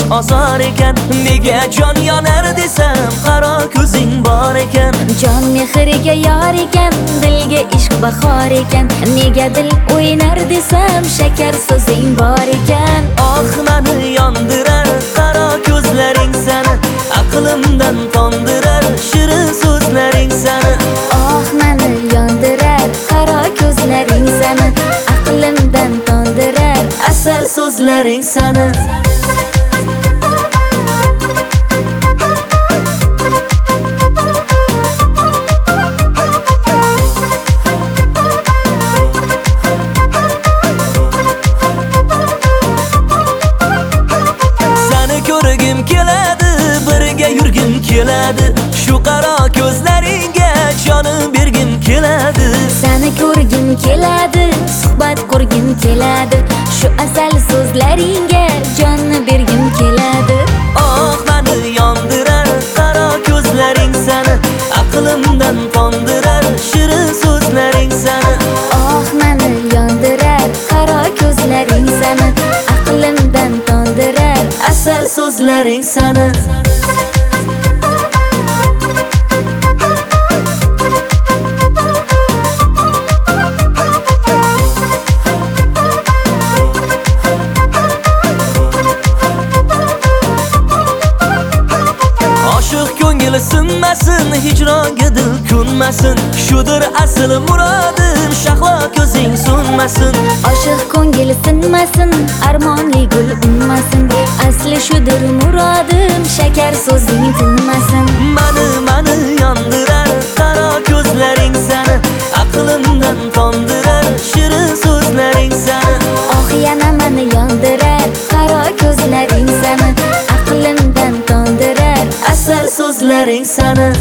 ish osar ekan. Nega jon yonar desam, qaro ko'zing bor ekan. Jon mehriga yor ekan, dilga ishq bahor ekan. Nega dil o'ynar desam, shakar so'zing bor ekan. Oh, meni yondirar qaro ko'zlaring sani, aqlimdan tondirar shirin so'zlaring sani. Oh, meni yondirar qaro ko'zlaring sani, aqlimdan tondirar Asal so'zlaring sani. Ko'rgim keladi, birga yurgim keladi. Shu qaro ko'zlaringga jonim bergim keladi. Seni ko'rgim keladi, suhbat qurgim keladi. Shu asal so'zlaringga jonni bergim keladi. Oh, meni yondirar qaro ko'zlaring sani, aqlimdan tondirar shirin so'zlaring sani. Oh, meni yondirar qaro ko'zlaring sani, aqlimdan tondirar Asal so'zlaring sani. Oshiq ko'ngil sinmasin, hijronga dil ko'nmasin. Shudir asl murodim, shahlo ko'zing so'nmasin. Oshiq ko'ngil sinmasin, armonli gul unmasin. Asli shudir murodim, shakar so'zing tinmasin. Meni yondirar qaro ko'zlaring sani, aqlimdan tondirar shirin so'zlaring sani. Oh, yana meni yondirar qaro ko'zlaring sani, aqlimdan tondirar Asal so'zlaring sani.